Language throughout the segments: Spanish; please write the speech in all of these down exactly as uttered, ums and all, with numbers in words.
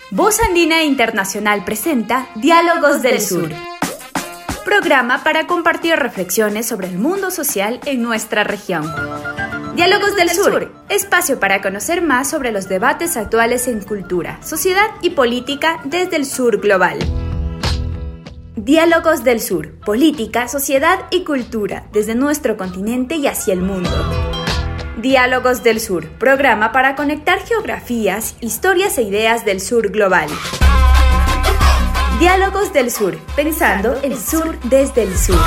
Voz Andina Internacional presenta Diálogos del Sur, programa para compartir reflexiones sobre el mundo social en nuestra región. Diálogos del Sur, espacio para conocer más sobre los debates actuales en cultura, sociedad y política desde el sur global. Diálogos del Sur, política, sociedad y cultura desde nuestro continente y hacia el mundo. Diálogos del Sur, programa para conectar geografías, historias e ideas del sur global. Diálogos del Sur, pensando el sur desde el sur.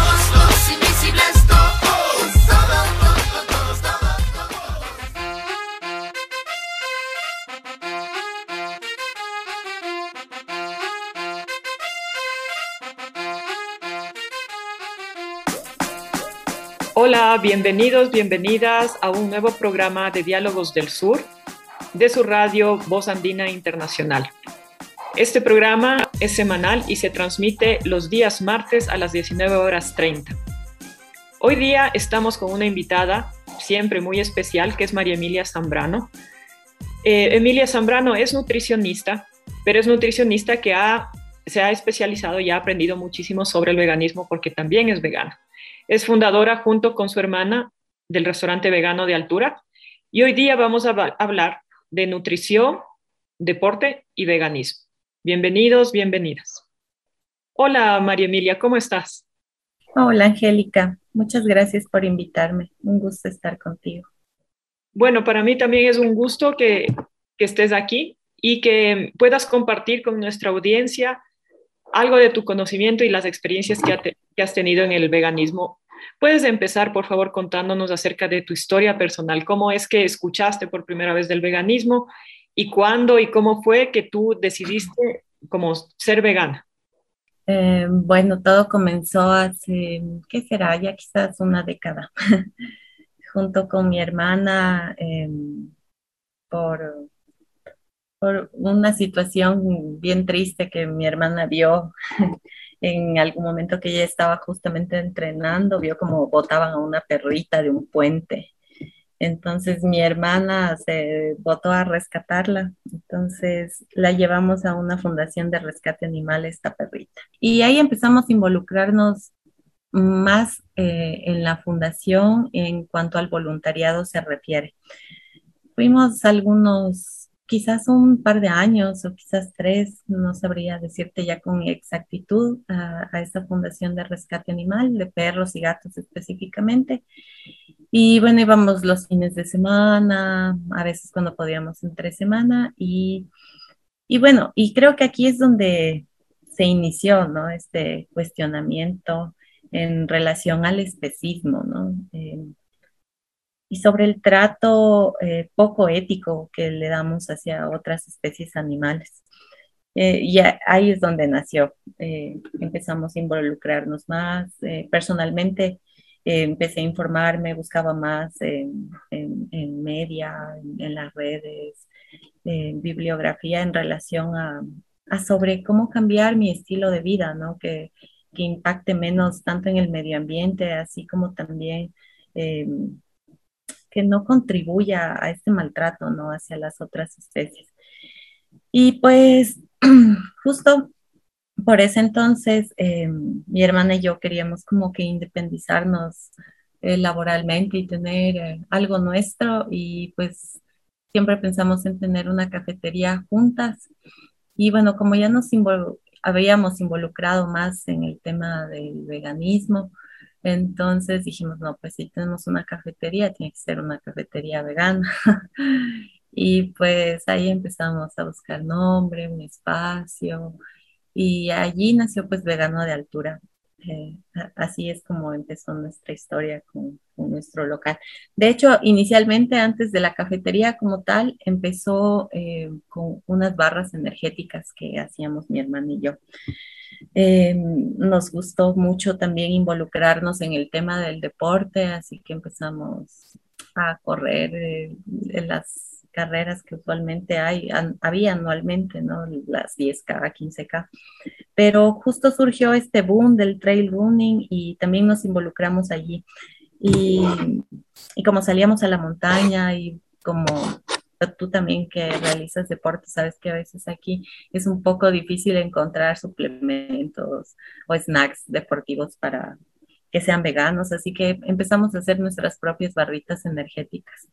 Hola, bienvenidos, bienvenidas a un nuevo programa de Diálogos del Sur de su radio Voz Andina Internacional. Este programa es semanal y se transmite los días martes a las diecinueve horas treinta. Hoy día estamos con una invitada siempre muy especial que es María Emilia Zambrano. Eh, Emilia Zambrano es nutricionista, pero es nutricionista que ha, se ha especializado y ha aprendido muchísimo sobre el veganismo porque también es vegana. Es fundadora junto con su hermana del restaurante vegano de Altura y hoy día vamos a hablar de nutrición, deporte y veganismo. Bienvenidos, bienvenidas. Hola María Emilia, ¿cómo estás? Hola Angélica, muchas gracias por invitarme. Un gusto estar contigo. Bueno, para mí también es un gusto que, que estés aquí y que puedas compartir con nuestra audiencia algo de tu conocimiento y las experiencias que, ha te, que has tenido en el veganismo. ¿Puedes empezar, por favor, contándonos acerca de tu historia personal? ¿Cómo es que escuchaste por primera vez del veganismo? ¿Y cuándo y cómo fue que tú decidiste como ser vegana? Eh, bueno, todo comenzó hace, ¿qué será? Ya quizás una década. Junto con mi hermana, eh, por, por una situación bien triste que mi hermana vio en algún momento que ella estaba justamente entrenando, vio como botaban a una perrita de un puente. Entonces mi hermana se botó a rescatarla. Entonces la llevamos a una fundación de rescate animal, esta perrita. Y ahí empezamos a involucrarnos más eh, en la fundación en cuanto al voluntariado se refiere. Fuimos algunos, quizás un par de años o quizás tres, no sabría decirte ya con exactitud, a, a esta fundación de rescate animal, de perros y gatos específicamente. Y bueno, íbamos los fines de semana, a veces cuando podíamos entre semana. Y, y bueno, y creo que aquí es donde se inició, ¿no? Este cuestionamiento en relación al especismo, ¿no? Eh, y sobre el trato eh, poco ético que le damos hacia otras especies animales. Eh, y a, ahí es donde nació. Eh, empezamos a involucrarnos más. Eh, personalmente eh, empecé a informarme, buscaba más en, en, en media, en, en las redes, en bibliografía en relación a, a sobre cómo cambiar mi estilo de vida, ¿no? Que, que impacte menos tanto en el medio ambiente, así como también eh, que no contribuya a este maltrato, ¿no? Hacia las otras especies. Y pues justo por ese entonces eh, mi hermana y yo queríamos como que independizarnos eh, laboralmente y tener eh, algo nuestro y pues siempre pensamos en tener una cafetería juntas. Y bueno, como ya nos invol habíamos involucrado más en el tema del veganismo, entonces dijimos, no, pues si tenemos una cafetería, tiene que ser una cafetería vegana. Y pues ahí empezamos a buscar nombre, un espacio, y allí nació pues Vegano de Altura. Eh, a- así es como empezó nuestra historia con, con nuestro local. De hecho, inicialmente antes de la cafetería como tal, empezó eh, con unas barras energéticas que hacíamos mi hermana y yo. Eh, nos gustó mucho también involucrarnos en el tema del deporte, así que empezamos a correr eh, en las carreras que usualmente hay, an- había anualmente, ¿no? Las diez K, quince K. Pero justo surgió este boom del trail running y también nos involucramos allí. Y, y como salíamos a la montaña y como tú también que realizas deporte, sabes que a veces aquí es un poco difícil encontrar suplementos o snacks deportivos para que sean veganos, así que empezamos a hacer nuestras propias barritas energéticas.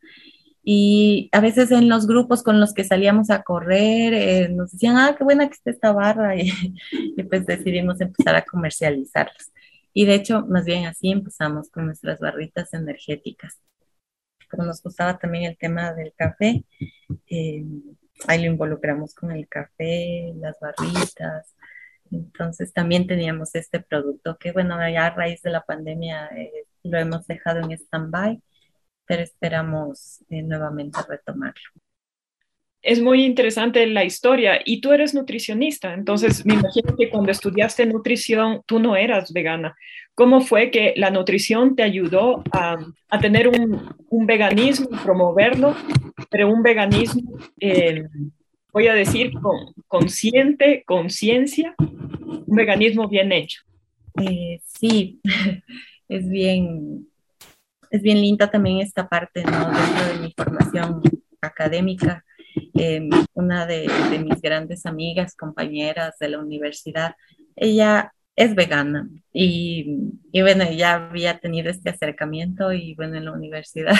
Y a veces en los grupos con los que salíamos a correr, eh, nos decían, ah, qué buena que está esta barra, y, y pues decidimos empezar a comercializarlas. Y de hecho, más bien así empezamos con nuestras barritas energéticas. Como nos gustaba también el tema del café, eh, ahí lo involucramos con el café, las barritas. Entonces también teníamos este producto que, bueno, ya a raíz de la pandemia eh, lo hemos dejado en stand-by, pero esperamos eh, nuevamente retomarlo. Es muy interesante la historia y tú eres nutricionista, entonces me imagino que cuando estudiaste nutrición tú no eras vegana. ¿Cómo fue que la nutrición te ayudó a, a tener un, un veganismo, promoverlo, pero un veganismo, eh, voy a decir, con, consciente, conciencia, un veganismo bien hecho? Eh, sí, es bien, es bien linda también esta parte, ¿no? Dentro de mi formación académica, eh, una de, de mis grandes amigas, compañeras de la universidad, ella es vegana y, y bueno, ella había tenido este acercamiento y bueno, en la universidad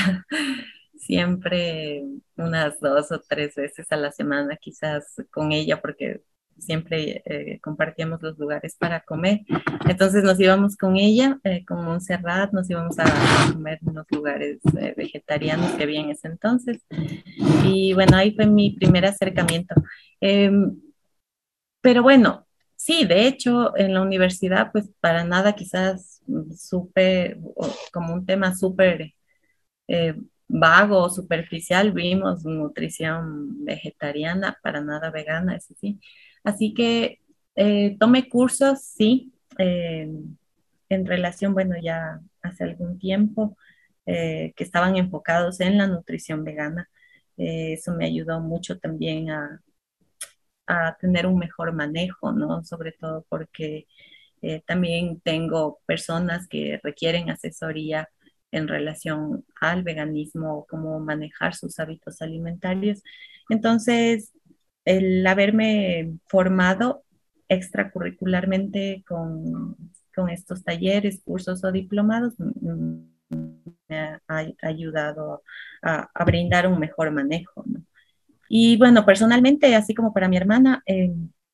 siempre unas dos o tres veces a la semana quizás con ella porque siempre eh, compartíamos los lugares para comer. Entonces nos íbamos con ella, eh, con Montserrat, nos íbamos a, a comer en los lugares eh, vegetarianos que había en ese entonces. Y bueno, ahí fue mi primer acercamiento. Eh, pero bueno, sí, de hecho, en la universidad, pues para nada quizás súper, como un tema súper eh, vago o superficial, vimos nutrición vegetariana, para nada vegana, eso sí. Así que eh, tomé cursos, sí, eh, en relación, bueno, ya hace algún tiempo, eh, que estaban enfocados en la nutrición vegana. Eh, eso me ayudó mucho también a, a tener un mejor manejo, ¿no? Sobre todo porque eh, también tengo personas que requieren asesoría en relación al veganismo, cómo manejar sus hábitos alimentarios. Entonces, el haberme formado extracurricularmente con, con estos talleres, cursos o diplomados, mm, me ha, ha ayudado a, a, brindar un mejor manejo, ¿no? Y bueno, personalmente, así como para mi hermana, eh,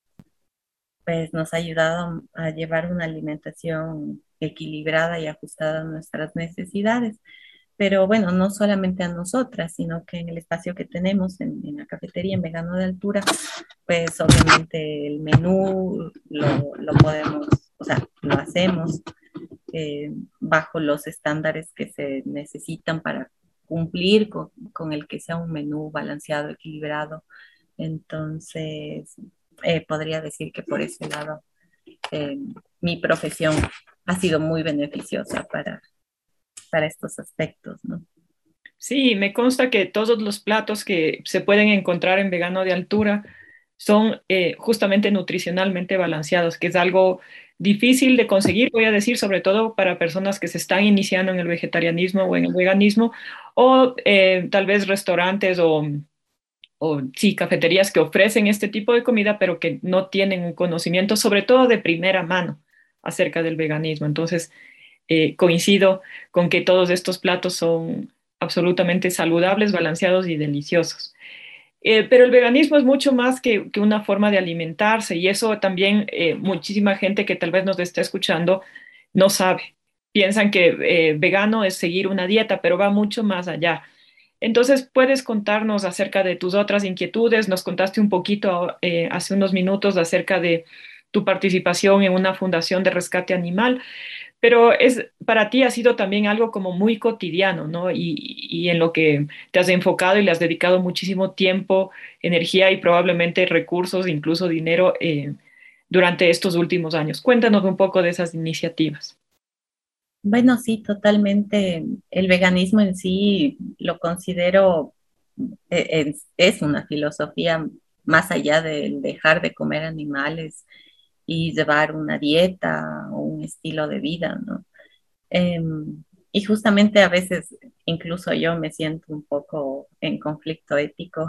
pues nos ha ayudado a llevar una alimentación equilibrada y ajustada a nuestras necesidades. Pero bueno, no solamente a nosotras, sino que en el espacio que tenemos en, en la cafetería en Vegano de Altura, pues obviamente el menú lo, lo podemos, o sea, lo hacemos eh, bajo los estándares que se necesitan para cumplir con, con el que sea un menú balanceado, equilibrado. Entonces, eh, podría decir que por ese lado eh, mi profesión ha sido muy beneficiosa para, para estos aspectos, ¿no? Sí, me consta que todos los platos que se pueden encontrar en Vegano de Altura son eh, justamente nutricionalmente balanceados, que es algo difícil de conseguir, voy a decir, sobre todo para personas que se están iniciando en el vegetarianismo o en el veganismo, o eh, tal vez restaurantes o, o sí, cafeterías que ofrecen este tipo de comida, pero que no tienen un conocimiento, sobre todo de primera mano, acerca del veganismo. Entonces, eh, coincido con que todos estos platos son absolutamente saludables, balanceados y deliciosos. Eh, pero el veganismo es mucho más que, que una forma de alimentarse y eso también eh, muchísima gente que tal vez nos esté escuchando no sabe. Piensan que eh, vegano es seguir una dieta, pero va mucho más allá. Entonces, ¿puedes contarnos acerca de tus otras inquietudes? Nos contaste un poquito eh, hace unos minutos acerca de tu participación en una fundación de rescate animal, pero es, para ti ha sido también algo como muy cotidiano, ¿no? Y, y en lo que te has enfocado y le has dedicado muchísimo tiempo, energía y probablemente recursos, incluso dinero, eh, durante estos últimos años. Cuéntanos un poco de esas iniciativas. Bueno, sí, totalmente. El veganismo en sí lo considero, eh, es, es una filosofía más allá de dejar de comer animales y llevar una dieta o un estilo de vida, ¿no? Em, y justamente a veces incluso yo me siento un poco en conflicto ético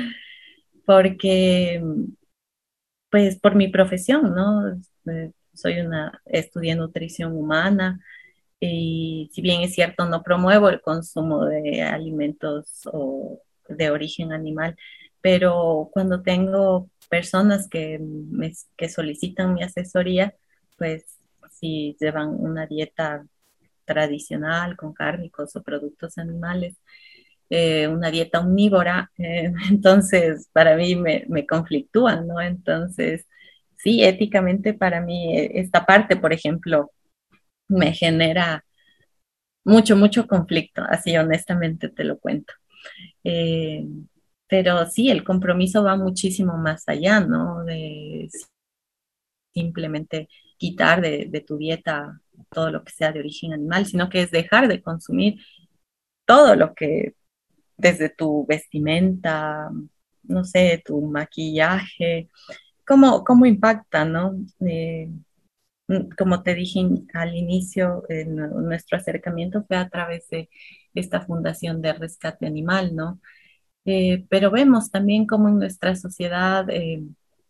porque pues por mi profesión, ¿no? Eh, Soy una, estudié nutrición humana y si bien es cierto, no promuevo el consumo de alimentos o de origen animal, pero cuando tengo personas que, me, que solicitan mi asesoría, pues si llevan una dieta tradicional con cárnicos o productos animales, eh, una dieta omnívora, eh, entonces para mí me, me conflictúa, ¿no? Entonces, sí, éticamente para mí eh, esta parte, por ejemplo, me genera mucho, mucho conflicto, así honestamente te lo cuento. Eh, pero sí, el compromiso va muchísimo más allá, ¿no? De simplemente quitar de, de tu dieta todo lo que sea de origen animal, sino que es dejar de consumir todo lo que desde tu vestimenta, no sé, tu maquillaje, cómo, cómo impacta, ¿no? Eh, como te dije al inicio, eh, nuestro acercamiento fue a través de esta fundación de rescate animal, ¿no? Eh, pero vemos también cómo en nuestra sociedad eh,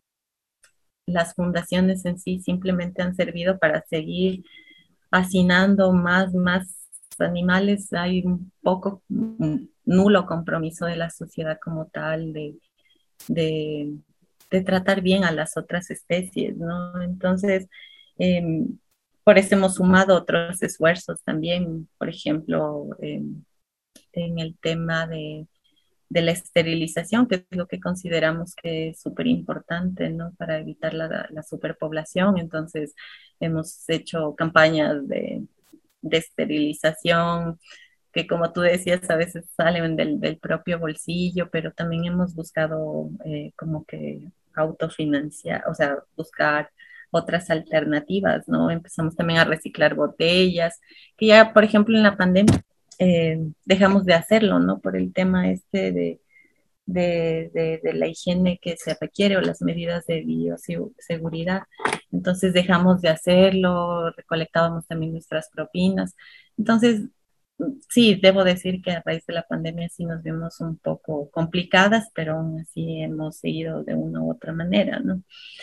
las fundaciones en sí simplemente han servido para seguir hacinando más, más animales. Hay un poco, un nulo compromiso de la sociedad como tal de, de, de tratar bien a las otras especies, ¿no? Entonces, eh, por eso hemos sumado otros esfuerzos también, por ejemplo, eh, en el tema de, de, la esterilización, que es lo que consideramos que es súper importante, ¿no? Para evitar la, la, superpoblación. Entonces, hemos hecho campañas de, de esterilización, que como tú decías, a veces salen del, del propio bolsillo, pero también hemos buscado eh, como que autofinanciar, o sea, buscar otras alternativas, ¿no? Empezamos también a reciclar botellas, que ya, por ejemplo, en la pandemia eh, dejamos de hacerlo, ¿no? Por el tema este de, de, de, de, la higiene que se requiere o las medidas de bioseguridad. Entonces dejamos de hacerlo, recolectábamos también nuestras propinas. Entonces, sí, debo decir que a raíz de la pandemia sí nos vimos un poco complicadas, pero aún así hemos seguido de una u otra manera, ¿no?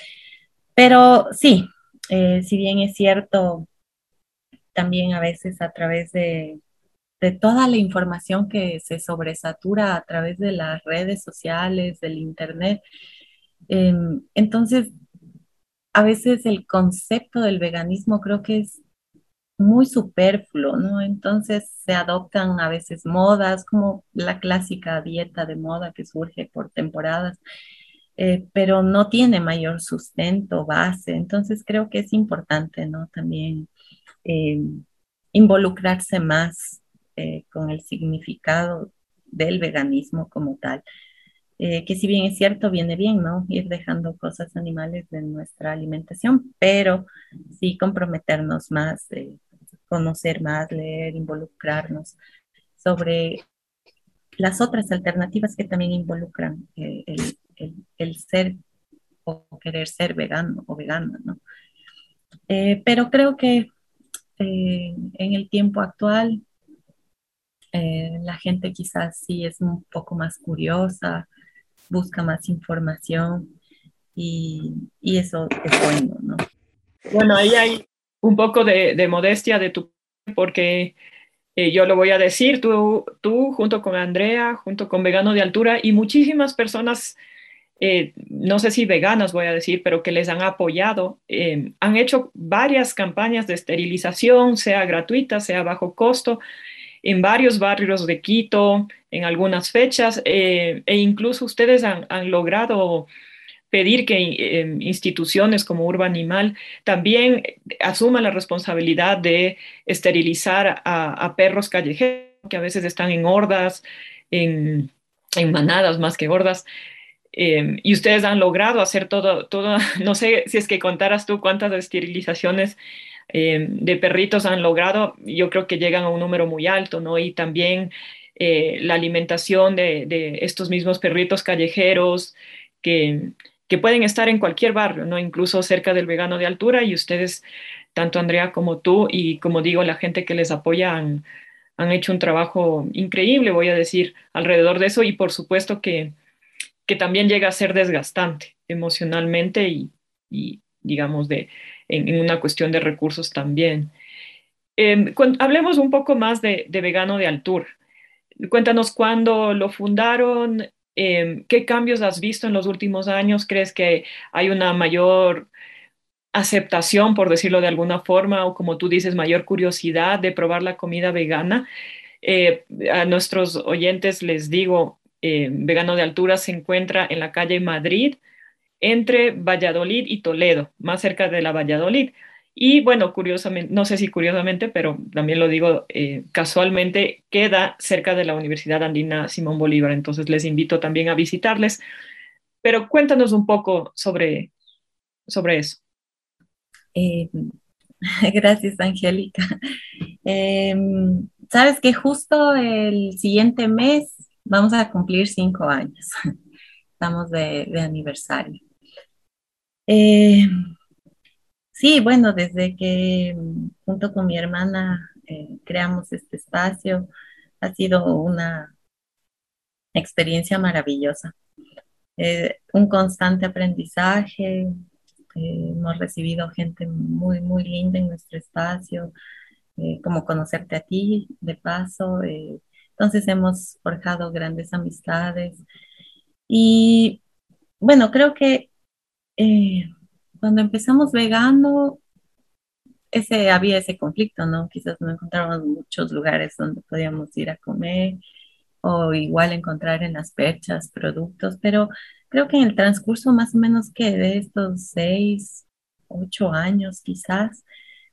Pero sí, eh, si bien es cierto, también a veces a través de, de toda la información que se sobresatura a través de las redes sociales, del internet, eh, entonces a veces el concepto del veganismo creo que es muy superfluo, ¿no? Entonces se adoptan a veces modas, como la clásica dieta de moda que surge por temporadas, eh, pero no tiene mayor sustento, base. Entonces creo que es importante, ¿no? También eh, involucrarse más eh, con el significado del veganismo como tal. Eh, que si bien es cierto, viene bien, ¿no? Ir dejando cosas animales de nuestra alimentación, pero sí comprometernos más, eh, conocer más, leer, involucrarnos sobre las otras alternativas que también involucran eh, el, el, el, ser o querer ser vegano o vegana, ¿no? Eh, pero creo que eh, en el tiempo actual eh, la gente quizás sí es un poco más curiosa, busca más información y, y eso es bueno, ¿no? Bueno, ahí hay un poco de, de modestia de tu porque eh, yo lo voy a decir, tú, tú junto con Andrea, junto con Vegano de Altura y muchísimas personas, eh, no sé si veganas voy a decir, pero que les han apoyado, eh, han hecho varias campañas de esterilización, sea gratuita, sea bajo costo, en varios barrios de Quito, en algunas fechas, eh, e incluso ustedes han, han logrado pedir que eh, instituciones como Urba Animal también asuman la responsabilidad de esterilizar a, a perros callejeros que a veces están en hordas, en, en manadas más que hordas. Eh, y ustedes han logrado hacer todo, todo, no sé si es que contaras tú cuántas esterilizaciones eh, de perritos han logrado, yo creo que llegan a un número muy alto, ¿no? Y también eh, la alimentación de, de estos mismos perritos callejeros que que pueden estar en cualquier barrio, ¿no? Incluso cerca del Vegano de Altura y ustedes tanto Andrea como tú, y como digo, la gente que les apoya han, han hecho un trabajo increíble, voy a decir, alrededor de eso, y por supuesto que, que también llega a ser desgastante emocionalmente y, y digamos, de, en, en una cuestión de recursos también. Eh, cu- hablemos un poco más de, de Vegano de Altura. Cuéntanos cuándo lo fundaron, eh, qué cambios has visto en los últimos años. ¿Crees que hay una mayor aceptación, por decirlo de alguna forma, o como tú dices, mayor curiosidad de probar la comida vegana? Eh, a nuestros oyentes les digo, eh, Vegano de Altura se encuentra en la calle Madrid, entre Valladolid y Toledo, más cerca de la Valladolid. Y bueno, curiosamente, no sé si curiosamente, pero también lo digo eh, casualmente, queda cerca de la Universidad Andina Simón Bolívar. Entonces les invito también a visitarles. Pero cuéntanos un poco sobre, sobre eso. Eh, Gracias, Angélica. Em, sabes que justo el siguiente mes vamos a cumplir cinco años. Estamos de, de aniversario. Eh, sí, bueno, desde que mm, junto con mi hermana eh, creamos este espacio, ha sido una experiencia maravillosa. Eh, un constante aprendizaje. Eh, hemos recibido gente muy, muy linda en nuestro espacio, eh, como conocerte a ti, de paso. Eh, entonces hemos forjado grandes amistades. Y bueno, creo que eh, cuando empezamos vegano, ese, había ese conflicto, ¿no? Quizás no encontrábamos muchos lugares donde podíamos ir a comer o igual encontrar en las perchas productos, pero creo que en el transcurso más o menos que de estos seis, ocho años quizás,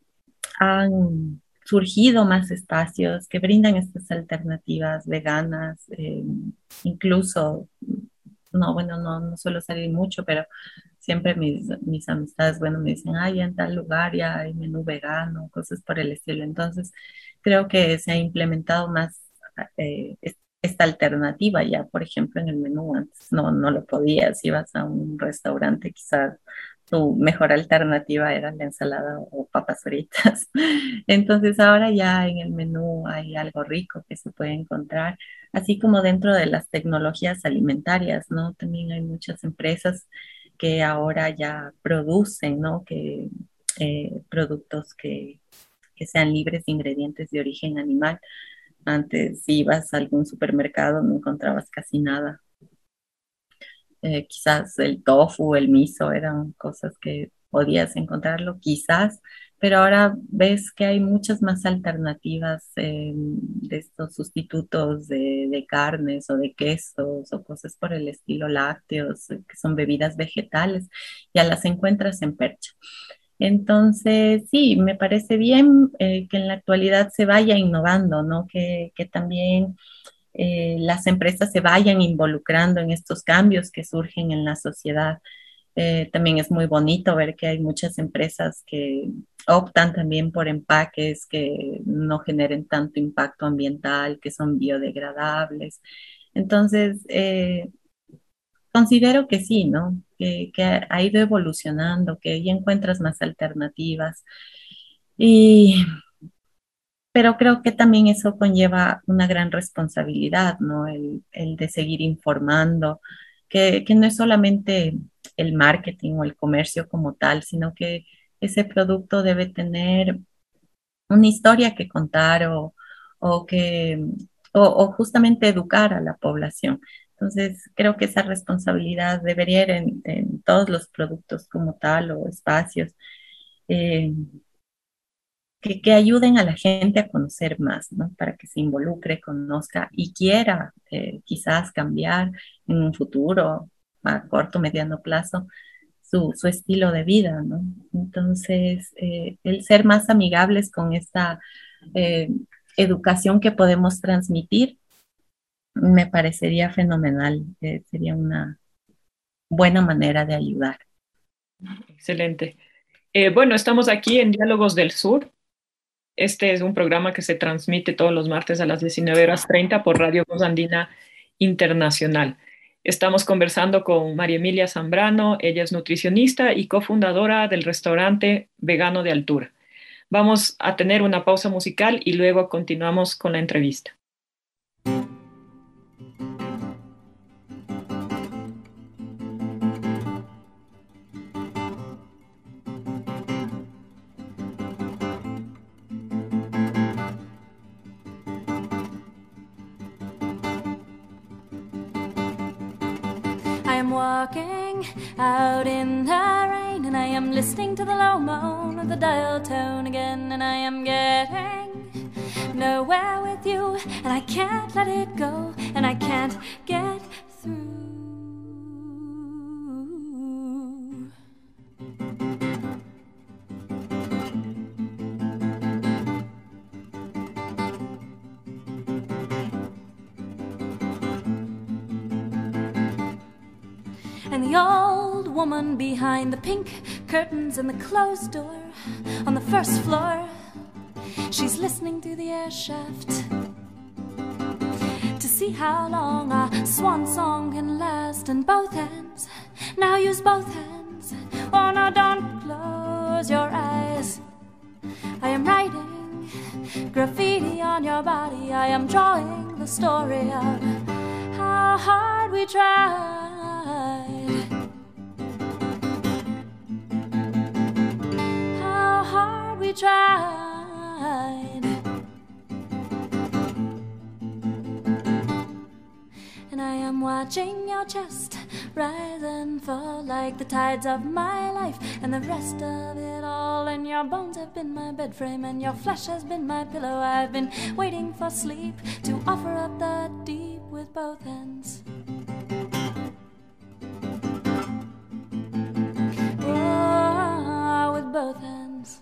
han surgido más espacios que brindan estas alternativas veganas, eh, incluso, no, bueno, no, no suelo salir mucho, pero siempre mis, mis amistades, bueno, me dicen, ay, en tal lugar ya hay menú vegano, cosas por el estilo. Entonces, creo que se ha implementado más eh, es- esta alternativa ya, por ejemplo, en el menú. Antes no, no lo podías, ibas a un restaurante, quizás tu mejor alternativa era la ensalada o papas fritas. Entonces, ahora ya en el menú hay algo rico que se puede encontrar, así como dentro de las tecnologías alimentarias, ¿no? También hay muchas empresas que ahora ya producen, ¿no? Que eh, productos que, que sean libres de ingredientes de origen animal. Antes si ibas a algún supermercado, no encontrabas casi nada. Eh, quizás el tofu, el miso eran cosas que podías encontrarlo, quizás, pero ahora ves que hay muchas más alternativas eh, de estos sustitutos de, de carnes o de quesos o cosas por el estilo, lácteos, eh, que son bebidas vegetales, ya las encuentras en Percha. Entonces, sí, me parece bien eh, que en la actualidad se vaya innovando, ¿no? Que, que también eh, las empresas se vayan involucrando en estos cambios que surgen en la sociedad. Eh, también es muy bonito ver que hay muchas empresas que optan también por empaques que no generen tanto impacto ambiental, que son biodegradables. Entonces, eh, considero que sí, ¿no? Que, que ha ido evolucionando, que ya encuentras más alternativas. Y pero creo que también eso conlleva una gran responsabilidad, ¿no? El, el de seguir informando, que, que no es solamente el marketing o el comercio como tal, sino que ese producto debe tener una historia que contar o, o que, o, o justamente educar a la población. Entonces, creo que esa responsabilidad debería ir en, en todos los productos como tal o espacios. Eh, que, que ayuden a la gente a conocer más, ¿no? Para que se involucre, conozca y quiera eh, quizás cambiar en un futuro, a corto, mediano plazo, su, su estilo de vida, ¿no? Entonces, eh, el ser más amigables con esta eh, educación que podemos transmitir, me parecería fenomenal, eh, sería una buena manera de ayudar. Excelente. Eh, bueno, estamos aquí en Diálogos del Sur. Este es un programa que se transmite todos los martes a las diecinueve horas treinta por Radio Voz Andina Internacional. Estamos conversando con María Emilia Zambrano. Ella es nutricionista y cofundadora del restaurante Vegano de Altura. Vamos a tener una pausa musical y luego continuamos con la entrevista. Walking out in the rain, and I am listening to the low moan of the dial tone again, and I am getting nowhere with you, and I can't let it go, and I can't get through. And the old woman behind the pink curtains and the closed door on the first floor, she's listening through the air shaft to see how long a swan song can last. And both hands, now use both hands. Oh no, don't close your eyes. I am writing graffiti on your body. I am drawing the story of how hard we tried. How hard we tried. And I am watching your chest rise and fall like the tides of my life, and the rest of it all. And your bones have been my bed frame, and your flesh has been my pillow. I've been waiting for sleep to offer up the deep with both hands. Oh, with both hands.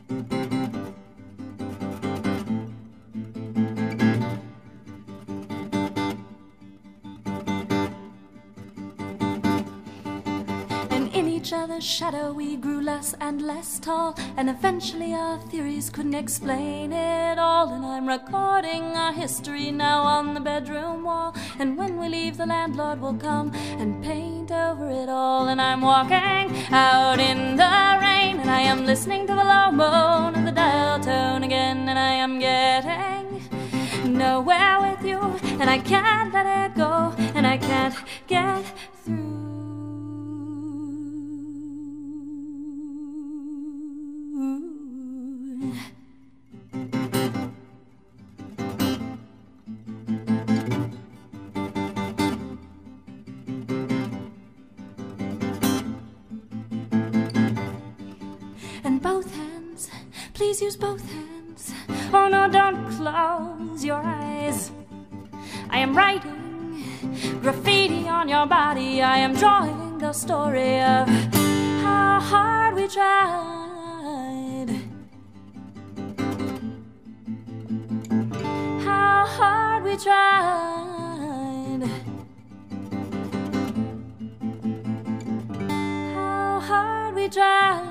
Each other's shadow we grew less and less tall, and eventually our theories couldn't explain it all. And I'm recording our history now on the bedroom wall, and when we leave the landlord will come and paint over it all. And I'm walking out in the rain, and I am listening to the low moan of the dial tone again, and I am getting nowhere with you, and I can't let it go, and I can't get through. Please use both hands. Oh no, don't close your eyes. I am writing graffiti on your body. I am drawing the story of how hard we tried. How hard we tried. How hard we tried.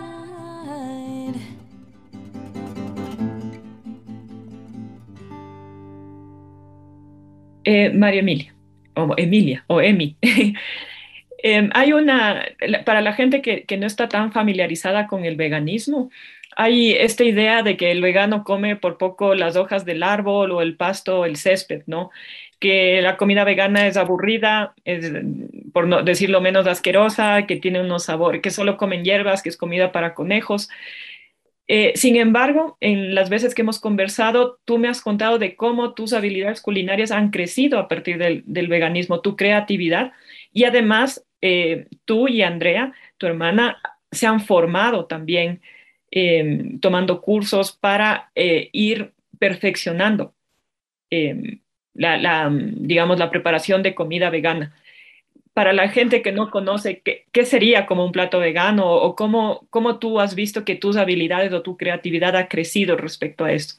Eh, María Emilia, o Emilia, o Emi. eh, hay una, para la gente que, que no está tan familiarizada con el veganismo, hay esta idea de que el vegano come por poco las hojas del árbol o el pasto o el césped, ¿no? Que la comida vegana es aburrida, es, por no decirlo menos asquerosa, que tiene unos sabores, que solo comen hierbas, que es comida para conejos. Eh, sin embargo, en las veces que hemos conversado, tú me has contado de cómo tus habilidades culinarias han crecido a partir del, del veganismo, tu creatividad, y además eh, tú y Andrea, tu hermana, se han formado también eh, tomando cursos para eh, ir perfeccionando eh, la, la, digamos, la preparación de comida vegana. Para la gente que no conoce, ¿qué, qué sería como un plato vegano o cómo, cómo tú has visto que tus habilidades o tu creatividad ha crecido respecto a esto?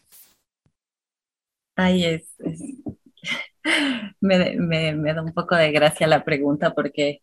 Ay, es, es- me, me, me da un poco de gracia la pregunta porque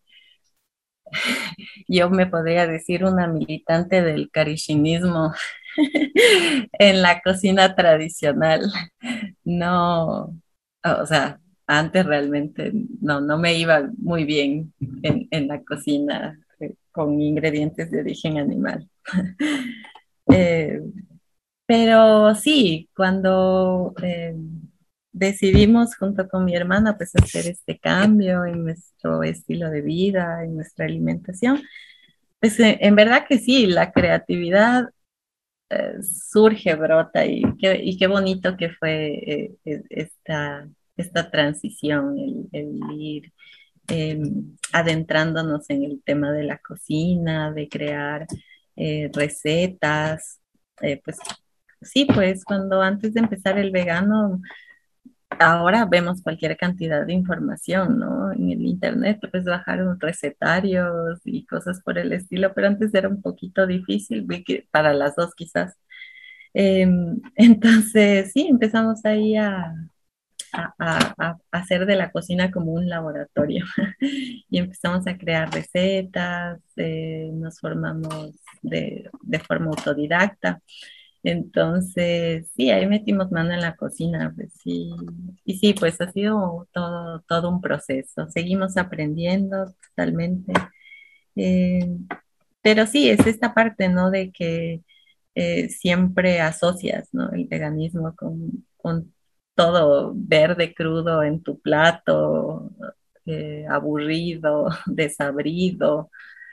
yo me podría decir una militante del carishinismo en la cocina tradicional. No, o sea, antes realmente no, no me iba muy bien en, en la cocina eh, con ingredientes de origen animal. Eh, pero sí, cuando eh, decidimos junto con mi hermana pues hacer este cambio en nuestro estilo de vida, en nuestra alimentación, pues eh, en verdad que sí, la creatividad eh, surge, brota y qué, y qué bonito que fue eh, eh, esta, esta transición, el, el ir eh, adentrándonos en el tema de la cocina, de crear eh, recetas. Eh, pues sí, pues cuando antes de empezar el vegano, ahora vemos cualquier cantidad de información, ¿no? En el internet puedes bajar unos recetarios y cosas por el estilo, pero antes era un poquito difícil, vi que para las dos quizás. Em, entonces, sí, empezamos ahí a, a, a- a hacer de la cocina como un laboratorio y empezamos a crear recetas, eh, nos formamos de, de forma autodidacta. Entonces, sí, ahí metimos mano en la cocina, pues sí, y sí, pues ha sido todo, todo un proceso. Seguimos aprendiendo totalmente. Eh, pero sí, es esta parte, ¿no? De que eh, siempre asocias, ¿no? El veganismo con, con todo verde crudo en tu plato, eh, aburrido, desabrido,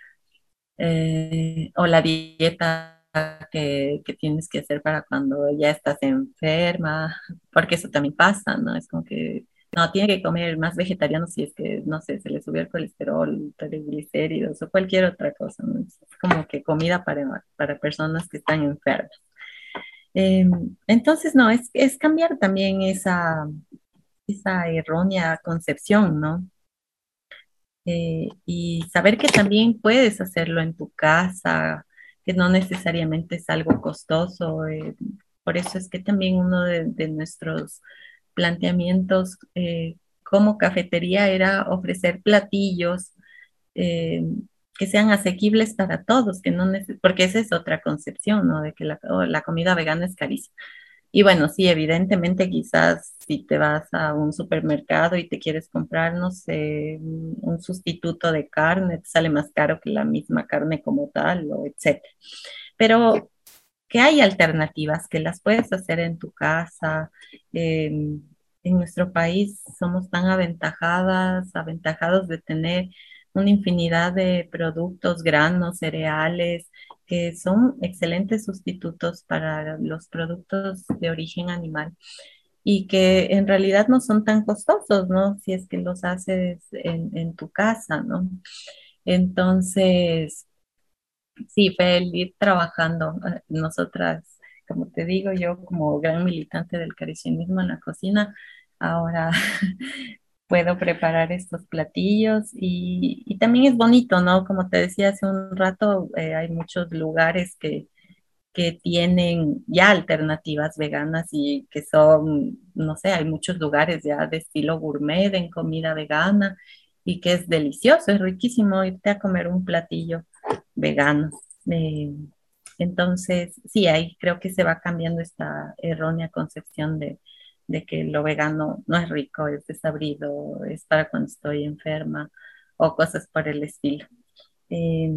eh, o la dieta que, que tienes que hacer para cuando ya estás enferma, porque eso también pasa, ¿no? Es como que no, tiene que comer más vegetariano si es que, no sé, se le subió el colesterol, triglicéridos o cualquier otra cosa, ¿no? Es como que comida para, para personas que están enfermas. Eh, entonces, no, es, es cambiar también esa, esa errónea concepción, ¿no? Eh, y saber que también puedes hacerlo en tu casa, que no necesariamente es algo costoso. Eh, por eso es que también uno de, de nuestros planteamientos eh, como cafetería era ofrecer platillos eh, que sean asequibles para todos, que no neces- porque esa es otra concepción, ¿no? De que la, oh, la comida vegana es carísima. Y bueno, sí, evidentemente quizás si te vas a un supermercado y te quieres comprar, no sé, un un sustituto de carne, te sale más caro que la misma carne como tal, o etcétera. Pero que hay alternativas, que las puedes hacer en tu casa. Eh, en nuestro país somos tan aventajadas, aventajados de tener una infinidad de productos, granos, cereales, que son excelentes sustitutos para los productos de origen animal y que en realidad no son tan costosos, ¿no? Si es que los haces en, en tu casa, ¿no? Entonces, sí, fue el ir trabajando. eh, Nosotras, como te digo, yo como gran militante del creacionismo en la cocina, ahora puedo preparar estos platillos y, y también es bonito, ¿no? Como te decía hace un rato, eh, hay muchos lugares que, que tienen ya alternativas veganas y que son, no sé, hay muchos lugares ya de estilo gourmet en comida vegana y que es delicioso, es riquísimo irte a comer un platillo vegano. Eh, entonces, sí, ahí creo que se va cambiando esta errónea concepción de, de que lo vegano no es rico, es desabrido, es para cuando estoy enferma o cosas por el estilo. Eh,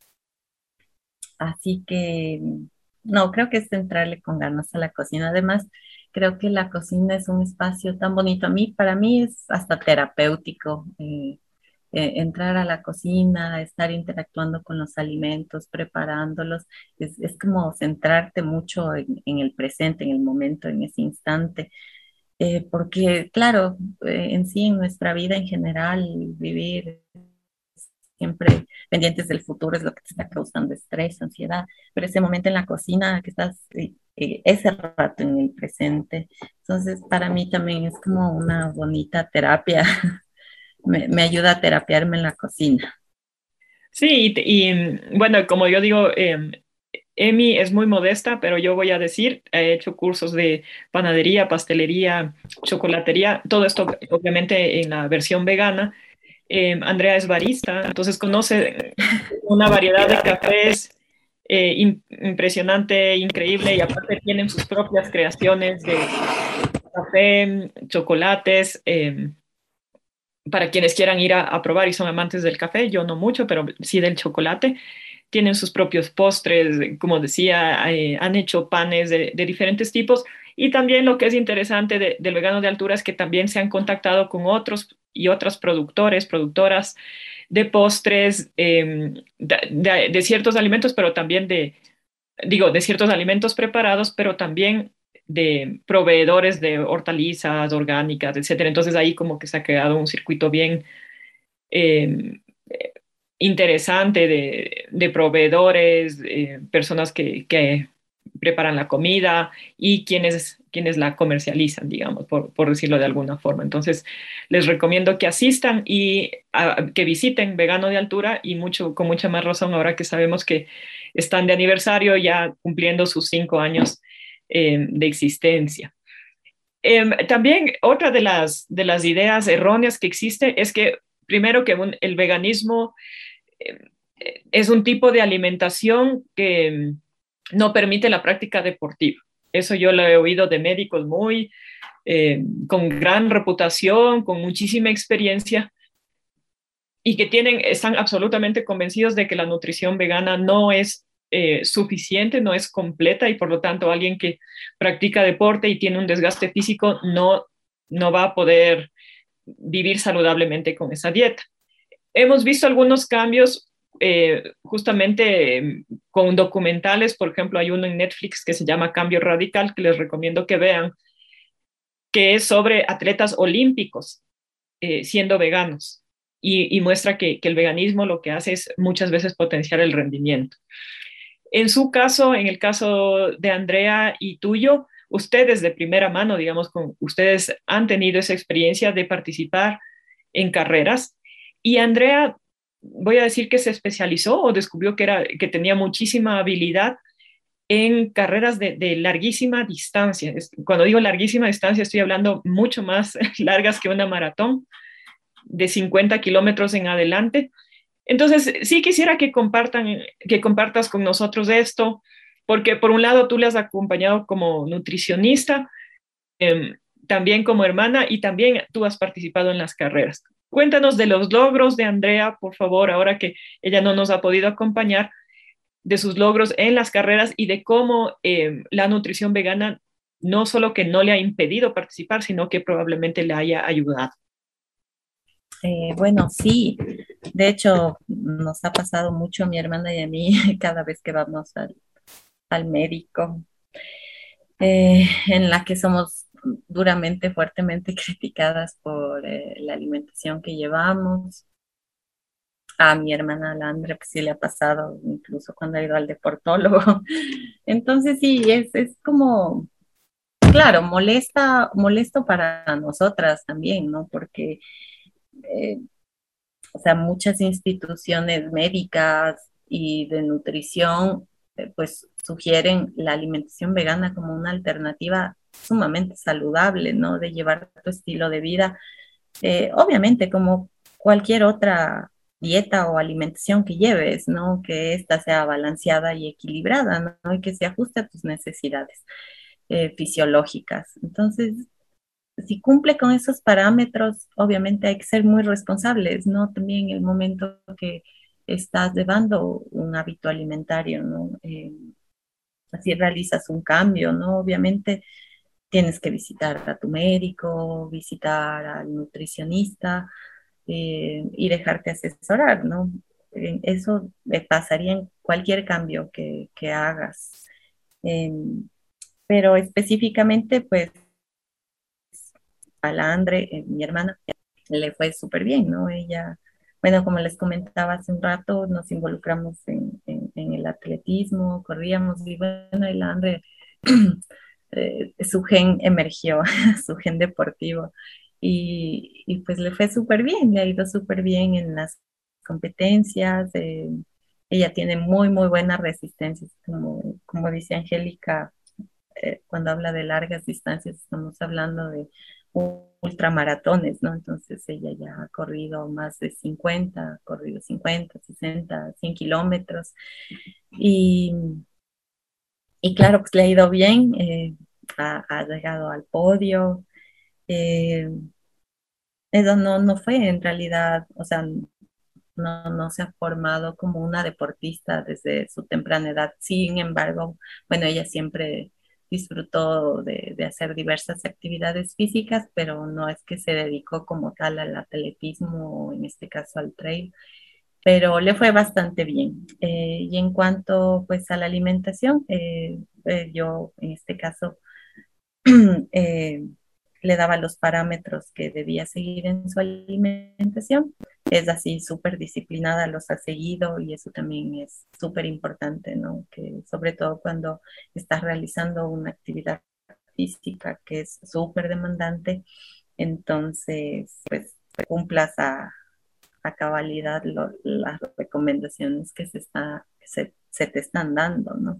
Así que, no, creo que es entrarle con ganas a la cocina. Además, creo que la cocina es un espacio tan bonito. A mí, para mí es hasta terapéutico. Eh, eh, entrar a la cocina, estar interactuando con los alimentos, preparándolos, es, es como centrarte mucho en, en el presente, en el momento, en ese instante. Eh, porque, claro, eh, en sí, en nuestra vida en general, vivir siempre pendientes del futuro es lo que te está causando estrés, ansiedad, pero ese momento en la cocina que estás, eh, eh, ese rato en el presente, entonces para mí también es como una bonita terapia, me, me ayuda a terapiarme en la cocina. Sí, y, y, mm, bueno, como yo digo, eh, Emi es muy modesta, pero yo voy a decir, he hecho cursos de panadería, pastelería, chocolatería, todo esto obviamente en la versión vegana. Eh, Andrea es barista, entonces conoce una variedad de cafés eh, im- impresionante, increíble, y aparte tienen sus propias creaciones de café, chocolates. Eh, para quienes quieran ir a, a probar y son amantes del café, yo no mucho, pero sí del chocolate. tienen sus propios postres, como decía, eh, han hecho panes de, de diferentes tipos. Y también lo que es interesante de, del vegano de altura es que también se han contactado con otros y otras productores, productoras de postres, eh, de, de, de ciertos alimentos, pero también de, digo, de ciertos alimentos preparados, pero también de proveedores de hortalizas orgánicas, etcétera. Entonces ahí como que se ha creado un circuito bien eh, interesante de, de proveedores, eh, personas que, que, preparan la comida y quienes, quienes la comercializan, digamos, por, por decirlo de alguna forma. Entonces, les recomiendo que asistan y a, que visiten Vegano de Altura y mucho, con mucha más razón ahora que sabemos que están de aniversario ya cumpliendo sus cinco años eh, de existencia. Eh, también otra de las, de las ideas erróneas que existe es que primero que un, el veganismo eh, es un tipo de alimentación que no permite la práctica deportiva. Eso yo lo he oído de médicos muy eh, con gran reputación, con muchísima experiencia y que tienen, están absolutamente convencidos de que la nutrición vegana no es eh, suficiente, no es completa y por lo tanto alguien que practica deporte y tiene un desgaste físico no, no va a poder vivir saludablemente con esa dieta. Hemos visto algunos cambios eh, justamente eh, con documentales, por ejemplo, hay uno en Netflix que se llama Cambio Radical, que les recomiendo que vean, que es sobre atletas olímpicos eh, siendo veganos y, y muestra que, que el veganismo lo que hace es muchas veces potenciar el rendimiento. En su caso, en el caso de Andrea y tuyo, ustedes de primera mano, digamos, con, ustedes han tenido esa experiencia de participar en carreras y Andrea, voy a decir que se especializó o descubrió que, era, que tenía muchísima habilidad en carreras de, de larguísima distancia. Cuando digo larguísima distancia, estoy hablando mucho más largas que una maratón, de cincuenta kilómetros en adelante. Entonces, sí quisiera que compartan, que compartas con nosotros esto, porque por un lado tú le has acompañado como nutricionista, eh, también como hermana y también tú has participado en las carreras. Cuéntanos de los logros de Andrea, por favor, ahora que ella no nos ha podido acompañar, de sus logros en las carreras y de cómo eh, la nutrición vegana no solo que no le ha impedido participar, sino que probablemente le haya ayudado. Eh, bueno, sí, de hecho nos ha pasado mucho a mi hermana y a mí cada vez que vamos al, al médico, eh, en la que somos duramente, fuertemente criticadas por eh, la alimentación que llevamos. A mi hermana Landra pues sí le ha pasado incluso cuando ha ido al deportólogo. Entonces sí, es, es como, claro, molesta, molesto para nosotras también, ¿no? Porque eh, o sea, muchas instituciones médicas y de nutrición, eh, pues sugieren la alimentación vegana como una alternativa sumamente saludable, ¿no? De llevar tu estilo de vida, eh, obviamente como cualquier otra dieta o alimentación que lleves, ¿no? Que ésta sea balanceada y equilibrada, ¿no? Y que se ajuste a tus necesidades eh, fisiológicas. Entonces, si cumple con esos parámetros, obviamente hay que ser muy responsables, ¿no? También en el momento que estás llevando un hábito alimentario, ¿no? Eh, así realizas un cambio, ¿no? Obviamente tienes que visitar a tu médico, visitar al nutricionista eh, y dejarte asesorar, ¿no? Eh, Eso eh, pasaría en cualquier cambio que, que hagas. Eh, pero específicamente, pues, a la Andre, eh, mi hermana, le fue súper bien, ¿no? Ella, bueno, como les comentaba hace un rato, nos involucramos en, en, en el atletismo, corríamos y bueno, y la Andre, eh, su gen emergió, su gen deportivo y, y pues le fue súper bien, le ha ido súper bien en las competencias, eh, ella tiene muy, muy buenas resistencias, como, como dice Angélica, eh, cuando habla de largas distancias, estamos hablando de ultramaratones, ¿no? Entonces ella ya ha corrido más de cincuenta, ha corrido cincuenta, sesenta, cien kilómetros y, y claro, pues le ha ido bien, eh, ha, ha, llegado al podio. Eh, eso no, no fue en realidad, o sea, no, no se ha formado como una deportista desde su temprana edad. Sin embargo, bueno, ella siempre disfrutó de, de hacer diversas actividades físicas, pero no es que se dedicó como tal al atletismo o en este caso al trail, pero le fue bastante bien. Eh, y en cuanto pues a la alimentación, eh, eh, yo en este caso eh, le daba los parámetros que debía seguir en su alimentación. Es así, súper disciplinada, los ha seguido y eso también es súper importante, ¿no? Que sobre todo cuando estás realizando una actividad física que es súper demandante, entonces pues cumplas a, a cabalidad lo, las recomendaciones que se, está, que se, se te están dando, ¿no?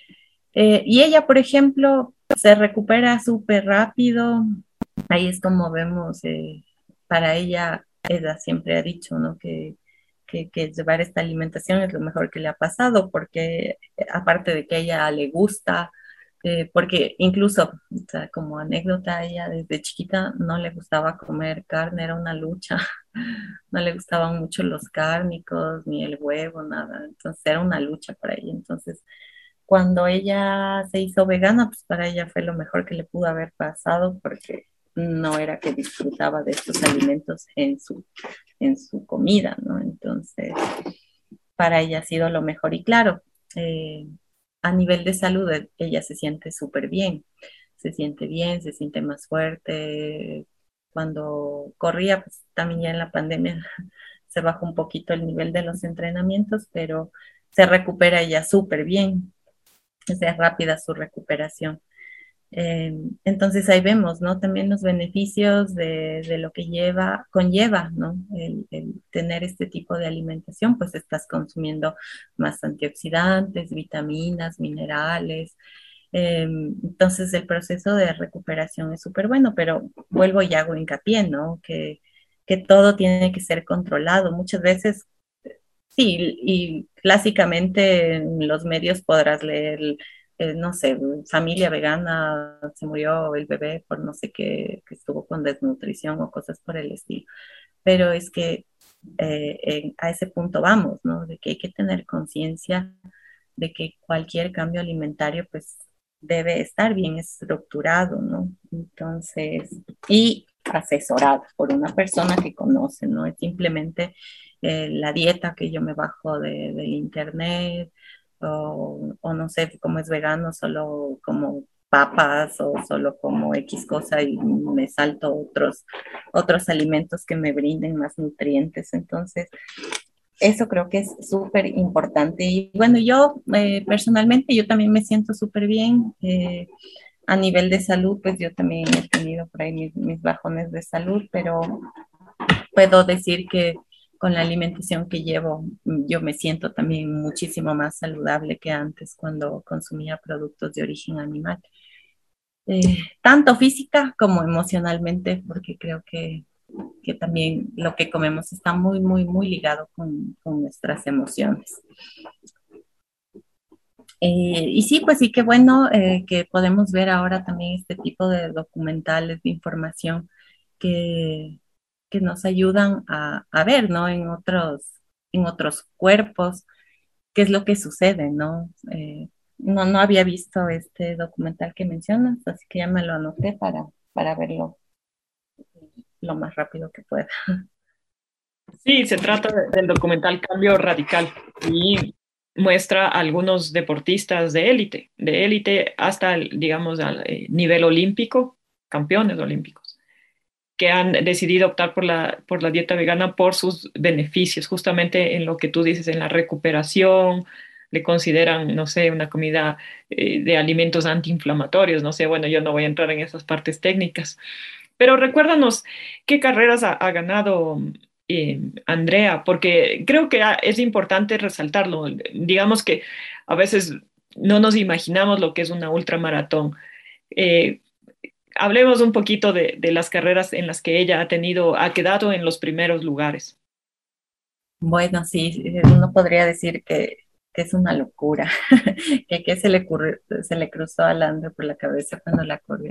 Eh, y ella, por ejemplo, se recupera súper rápido. Ahí es como vemos, eh, para ella, ella siempre ha dicho, ¿no? Que, que, que llevar esta alimentación es lo mejor que le ha pasado, porque eh, aparte de que a ella le gusta, eh, porque incluso, o sea, como anécdota, ella desde chiquita no le gustaba comer carne, era una lucha, no le gustaban mucho los cárnicos, ni el huevo, nada, entonces era una lucha para ella. Entonces, cuando ella se hizo vegana, pues para ella fue lo mejor que le pudo haber pasado porque no era que disfrutaba de estos alimentos en su, en su comida, ¿no? Entonces, para ella ha sido lo mejor. Y claro, eh, a nivel de salud, eh, ella se siente súper bien, se siente bien, se siente más fuerte. Cuando corría, pues también ya en la pandemia se bajó un poquito el nivel de los entrenamientos, pero se recupera ella súper bien, es rápida su recuperación. Eh, entonces ahí vemos, ¿no? También los beneficios de, de lo que lleva, conlleva, ¿no? El, el, tener este tipo de alimentación, pues estás consumiendo más antioxidantes, vitaminas, minerales. Eh, entonces el proceso de recuperación es súper bueno, pero vuelvo y hago hincapié, ¿no? Que, que todo tiene que ser controlado. Muchas veces sí, y clásicamente en los medios podrás leer, eh, no sé, familia vegana, se murió el bebé por no sé qué, que estuvo con desnutrición o cosas por el estilo. Pero es que eh, en- a ese punto vamos, ¿no? De que hay que tener conciencia de que cualquier cambio alimentario, pues, debe estar bien estructurado, ¿no? Entonces, y asesorado por una persona que conoce, ¿no? Es simplemente eh, la dieta que yo me bajo de, del internet, o, o no sé, como es vegano, solo como papas o solo como X cosa y me salto otros, otros alimentos que me brinden más nutrientes. Entonces, eso creo que es súper importante. Y bueno, yo eh, personalmente, yo también me siento súper bien. Eh, a nivel de salud, pues yo también he tenido por ahí mis, mis bajones de salud, pero puedo decir que con la alimentación que llevo, yo me siento también muchísimo más saludable que antes cuando consumía productos de origen animal. Eh, tanto física como emocionalmente, porque creo que que también lo que comemos está muy, muy, muy ligado con, con nuestras emociones. Eh, y sí, pues sí, qué bueno eh, que podemos ver ahora también este tipo de documentales, de información que, que nos ayudan a, a ver, ¿no? En otros, en otros cuerpos, qué es lo que sucede, ¿no? Eh, no, no había visto este documental que mencionas, así que ya me lo anoté para, para verlo lo más rápido que pueda. Sí, se trata del documental Cambio Radical y muestra a algunos deportistas de élite, de élite hasta, el, digamos, al eh, nivel olímpico, campeones olímpicos, que han decidido optar por la, por la dieta vegana por sus beneficios, justamente en lo que tú dices, en la recuperación, le consideran, no sé, una comida eh, de alimentos antiinflamatorios, no sé, bueno, yo no voy a entrar en esas partes técnicas, pero recuérdanos qué carreras ha, ha ganado eh, Andrea, porque creo que ah, es importante resaltarlo. Digamos que a veces no nos imaginamos lo que es una ultramaratón. Eh, Hablemos un poquito de, de las carreras en las que ella ha tenido, ha quedado en los primeros lugares. Bueno, sí, eh, uno podría decir que, que es una locura, que, que se le ocurrió- se le cruzó a Landry por la cabeza cuando la corrió.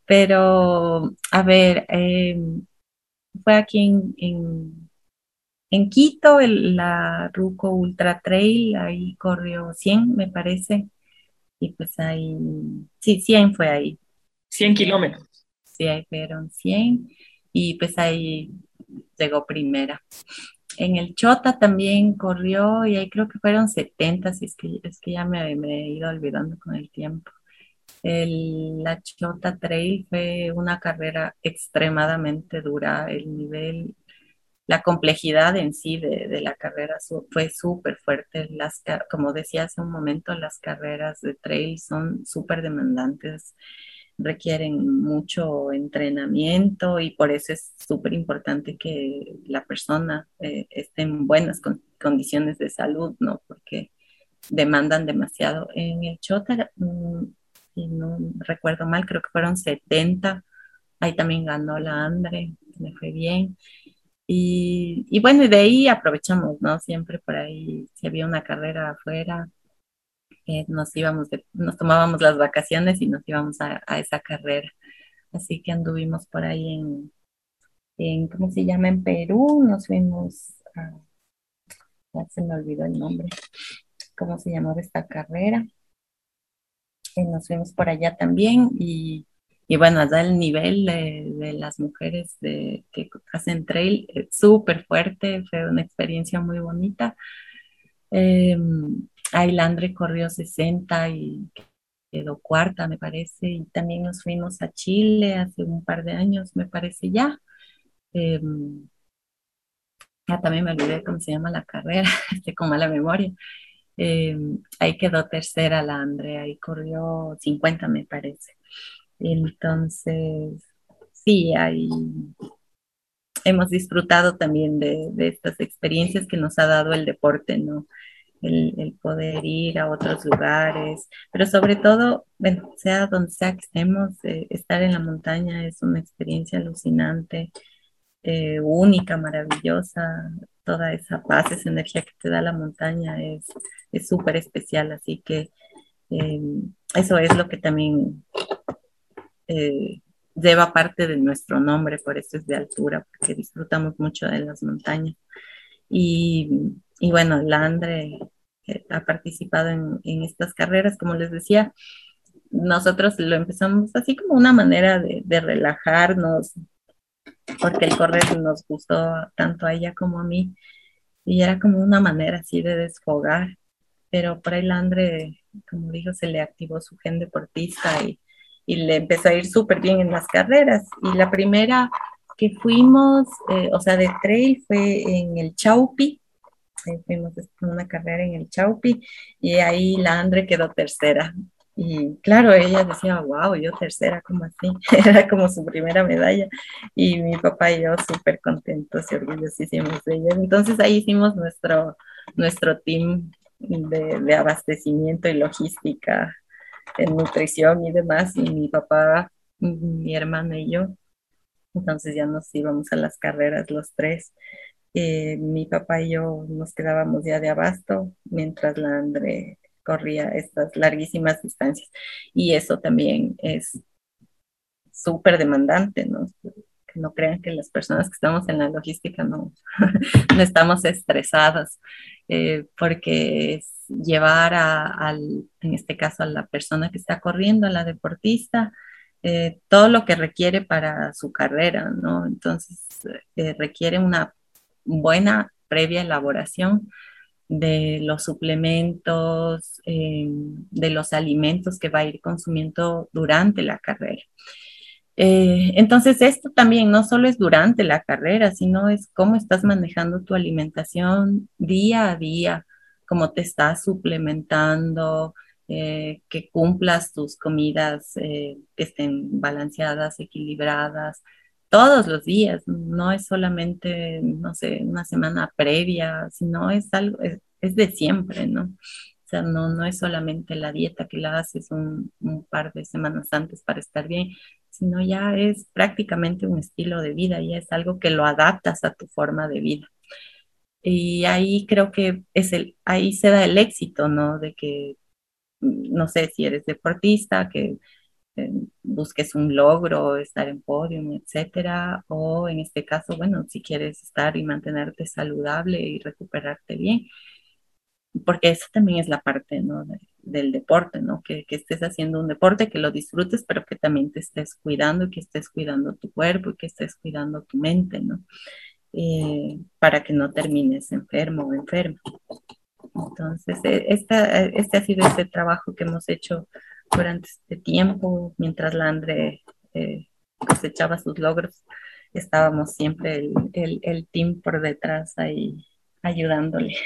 Pero, a ver, eh, fue aquí en, en, en Quito, el, la Ruco Ultra Trail, ahí corrió cien me parece, y pues ahí, sí, cien fue ahí, cien kilómetros. sí, ahí fueron cien y pues ahí llegó primera. En el Chota también corrió y ahí creo que fueron setenta si es que, es que ya me, me he ido olvidando con el tiempo. El, la Chota Trail fue una carrera extremadamente dura, el nivel, la complejidad en sí de, de la carrera su- fue súper fuerte. Las, ca- como decía hace un momento, las carreras de trail son súper demandantes, requieren mucho entrenamiento y por eso es súper importante que la persona eh, esté en buenas con- condiciones de salud, ¿no? Porque demandan demasiado. En el Chota, mm, si no recuerdo mal, creo que fueron setenta. Ahí también ganó la Andre, me fue bien. Y, y bueno, y de ahí aprovechamos, ¿no? Siempre por ahí, si había una carrera afuera, eh, nos íbamos, de- nos tomábamos las vacaciones y nos íbamos a, a esa carrera. Así que anduvimos por ahí en, en, ¿cómo se llama? En Perú, nos fuimos a, ya se me olvidó el nombre, ¿cómo se llamaba esta carrera? Eh, nos fuimos por allá también y, y bueno, allá el nivel de, de las mujeres de, que hacen trail es súper fuerte, fue una experiencia muy bonita. Eh, Ailandre corrió sesenta y quedó cuarta, me parece, y también nos fuimos a Chile hace un par de años, me parece ya. Eh, ya también me olvidé cómo se llama la carrera, estoy con mala memoria. Eh, ahí quedó tercera la Andrea, ahí corrió cincuenta me parece. Entonces, sí, ahí hemos disfrutado también de, de estas experiencias que nos ha dado el deporte, ¿no? El, el poder ir a otros lugares, pero sobre todo, bueno, sea donde sea que estemos, eh, estar en la montaña es una experiencia alucinante, eh, única, maravillosa. Toda esa paz, esa energía que te da la montaña es es súper especial, así que eh, eso es lo que también eh, lleva parte de nuestro nombre, por eso es de altura, porque disfrutamos mucho de las montañas. Y, y bueno, la Andre eh, ha participado en, en estas carreras, como les decía, nosotros lo empezamos así como una manera de, de relajarnos, porque el correr nos gustó tanto a ella como a mí, y era como una manera así de desfogar, pero por ahí la Andre, como dijo, se le activó su gen deportista y, y le empezó a ir súper bien en las carreras. Y la primera que fuimos, eh, o sea, de trail fue en el Chaupi, eh, fuimos a una carrera en el Chaupi y ahí la Andre quedó tercera. Y claro, ella decía, wow, yo tercera, ¿cómo así? Era como su primera medalla. Y mi papá y yo súper contentos y orgullosísimos de ella. Entonces ahí hicimos nuestro, nuestro team de, de abastecimiento y logística, en nutrición y demás. Y mi papá, mi hermana y yo. Entonces ya nos íbamos a las carreras los tres. Eh, mi papá y yo nos quedábamos ya de abasto mientras la Andre corría estas larguísimas distancias. Y eso también es súper demandante, ¿no? Que no crean que las personas que estamos en la logística no, no estamos estresadas, eh, porque es llevar a, al, en este caso a la persona que está corriendo, a la deportista, eh, todo lo que requiere para su carrera, ¿no? Entonces, eh, requiere una buena previa elaboración de los suplementos, eh, de los alimentos que va a ir consumiendo durante la carrera. Eh, entonces, esto también no solo es durante la carrera, sino es cómo estás manejando tu alimentación día a día, cómo te estás suplementando, eh, que cumplas tus comidas, eh, que estén balanceadas, equilibradas, todos los días. No es solamente, no sé, una semana previa, sino es algo, es, es de siempre, ¿no? O sea, no, no es solamente la dieta que la haces un, un par de semanas antes para estar bien, sino ya es prácticamente un estilo de vida, ya es algo que lo adaptas a tu forma de vida. Y ahí creo que es el, ahí se da el éxito, ¿no? De que, mm, no sé si eres deportista, que eh, busques un logro, estar en podium, etcétera, o en este caso, bueno, si quieres estar y mantenerte saludable y recuperarte bien, porque eso también es la parte, ¿no? de- del deporte, ¿no? Que, que estés haciendo un deporte, que lo disfrutes, pero que también te estés cuidando, y que estés cuidando tu cuerpo y que estés cuidando tu mente, ¿no? Eh, para que no termines enfermo o enferma. Entonces, eh, esta, eh, este ha sido este trabajo que hemos hecho durante este tiempo, mientras la Andre eh, cosechaba sus logros, estábamos siempre el, el, el team por detrás ahí ayudándole.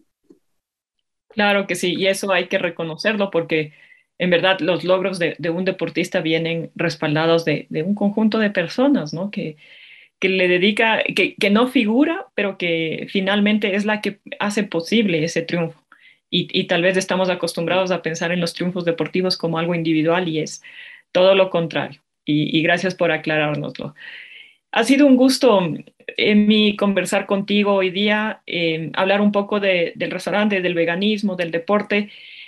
Claro que sí, y eso hay que reconocerlo porque en verdad los logros de, de un deportista vienen respaldados de, de un conjunto de personas, ¿no? Que, que le dedica, que, que no figura, pero que finalmente es la que hace posible ese triunfo. Y, y tal vez estamos acostumbrados a pensar en los triunfos deportivos como algo individual y es todo lo contrario. Y, y gracias por aclarárnoslo. Ha sido un gusto, Emi, conversar contigo hoy día, eh, hablar un poco de- del restaurante, del veganismo, del deporte.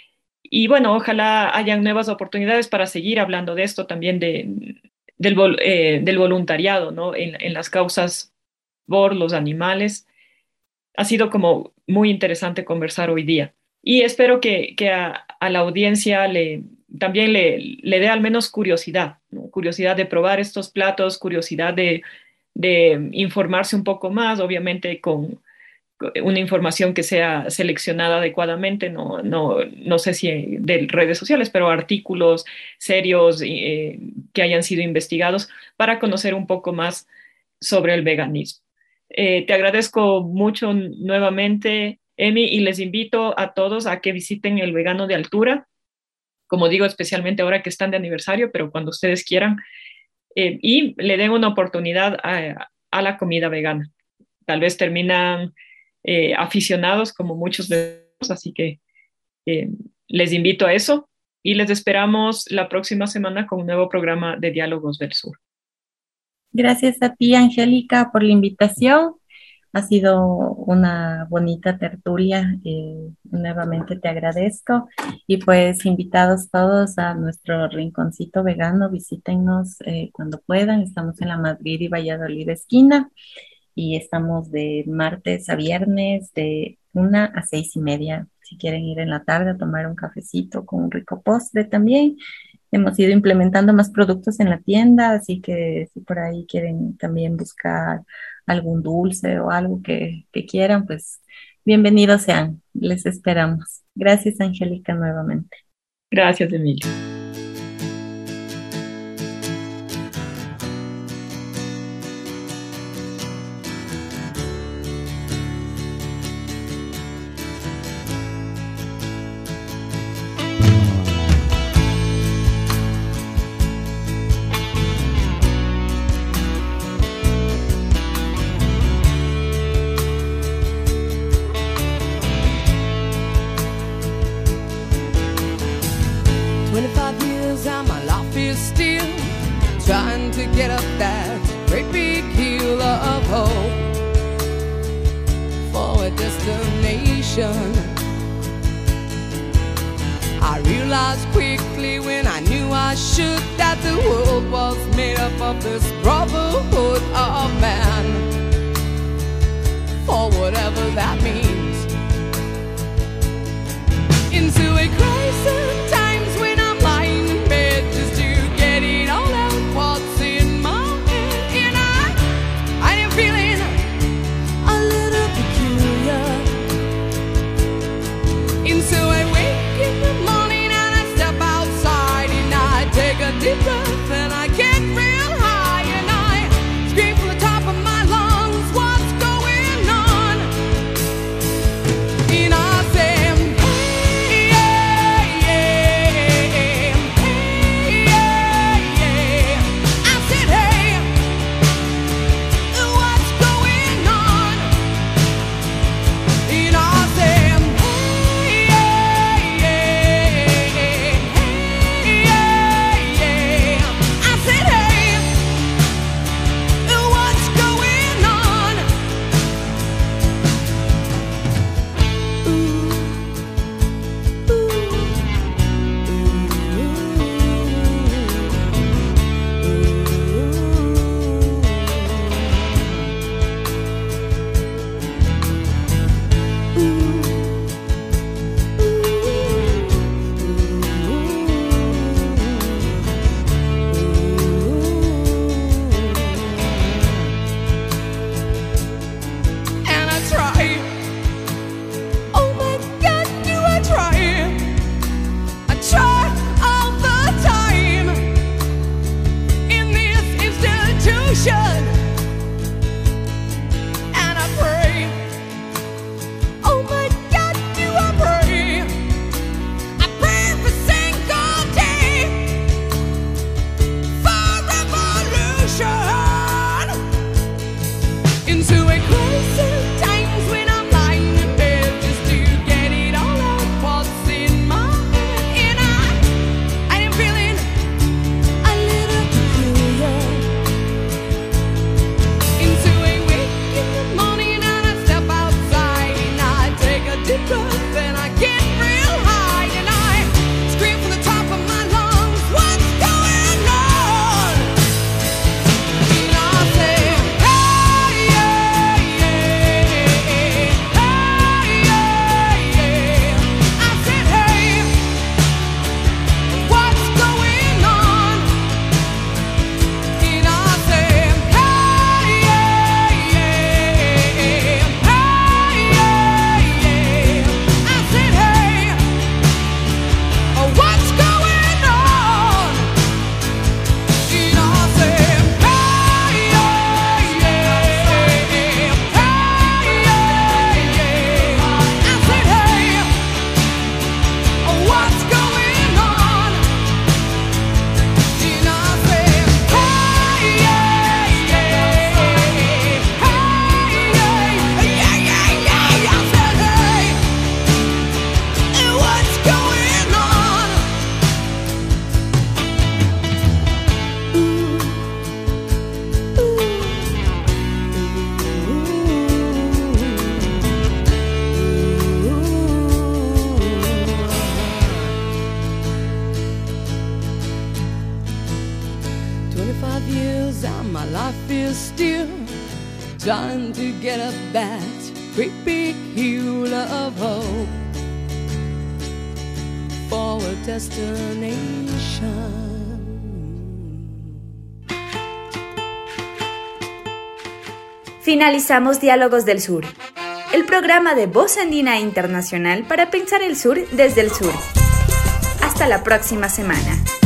Y bueno, ojalá hayan nuevas oportunidades para seguir hablando de esto también, de, del, vol- eh, del voluntariado, ¿no? En, en las causas por los animales. Ha sido como muy interesante conversar hoy día. Y espero que, que a, a la audiencia le, también le, le dé al menos curiosidad, ¿no? Curiosidad de probar estos platos, curiosidad de, de informarse un poco más, obviamente con una información que sea seleccionada adecuadamente, no, no, no sé si de redes sociales, pero artículos serios eh, que hayan sido investigados para conocer un poco más sobre el veganismo. Eh, te agradezco mucho nuevamente, Emi, y les invito a todos a que visiten el Vegano de Altura, como digo, especialmente ahora que están de aniversario, pero cuando ustedes quieran, eh, y le den una oportunidad a, a la comida vegana. Tal vez terminan eh, aficionados como muchos de nosotros, así que eh, les invito a eso y les esperamos la próxima semana con un nuevo programa de Diálogos del Sur. Gracias a ti, Angélica, por la invitación. Ha sido una bonita tertulia. Eh, nuevamente te agradezco. Y pues invitados todos a nuestro rinconcito vegano, visítennos eh, cuando puedan. Estamos en la Madrid y Valladolid esquina y estamos de martes a viernes de una a seis y media. Si quieren ir en la tarde a tomar un cafecito con un rico postre también. Hemos ido implementando más productos en la tienda, así que si por ahí quieren también buscar algún dulce o algo que, que quieran, pues bienvenidos sean. Les esperamos. Gracias, Angélica, nuevamente. Gracias, Emilio. twenty-five years and my life is still trying to get up that great big hill of hope for a destination. I realized quickly when I knew I should that the world was made up of this brotherhood of man, for whatever that means. Into a crisis times when I'm lying in bed just to get it all out what's in my head. And I, I am feeling a little peculiar. And so I wake in the morning and I step outside and I take a deep breath and I get real high and I scream from the top twenty-five years and my life is still trying to get up that great big hill of hope for a destination. Finalizamos Diálogos del Sur, el programa de Voz Andina Internacional para pensar el sur desde el sur. Hasta la próxima semana.